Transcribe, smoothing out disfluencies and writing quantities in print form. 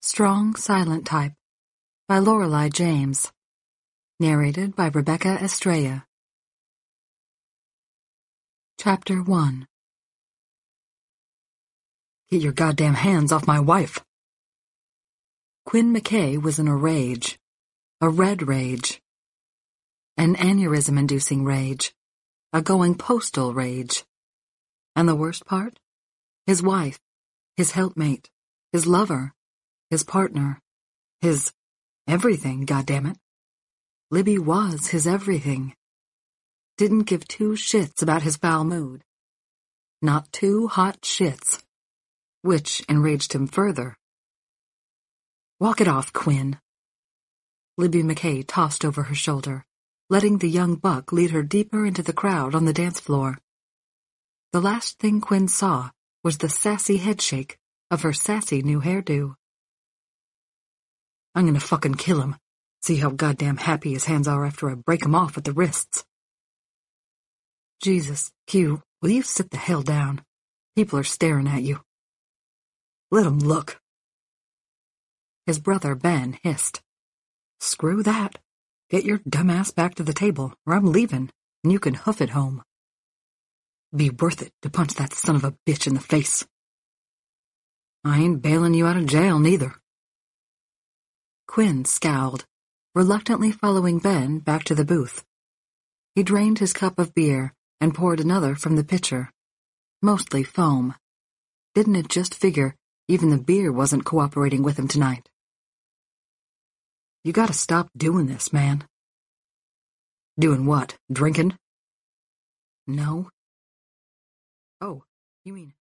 Strong Silent Type by Lorelei James. Narrated by Rebecca Estrella. Chapter 1. Get your goddamn hands off my wife. Quinn McKay was in a rage. A red rage. An aneurysm-inducing rage. A going postal rage. And the worst part? His wife, his helpmate, his lover, his partner, his everything, goddammit. Libby was his everything. Didn't give two shits about his foul mood. Not two hot shits. Which enraged him further. Walk it off, Quinn. Libby McKay tossed over her shoulder, letting the young buck lead her deeper into the crowd on the dance floor. The last thing Quinn saw was the sassy headshake of her sassy new hairdo. I'm gonna fucking kill him. See how goddamn happy his hands are after I break him off at the wrists. Jesus, Q, will you sit the hell down? People are staring at you. Let 'em look. His brother Ben hissed. Screw that. Get your dumbass back to the table, or I'm leaving, and you can hoof it home. Be worth it to punch that son of a bitch in the face. I ain't bailing you out of jail, neither. Quinn scowled, reluctantly following Ben back to the booth. He drained his cup of beer and poured another from the pitcher. Mostly foam. Didn't it just figure even the beer wasn't cooperating with him tonight? You gotta stop doing this, man. Doing what? Drinking? No. Oh, you mean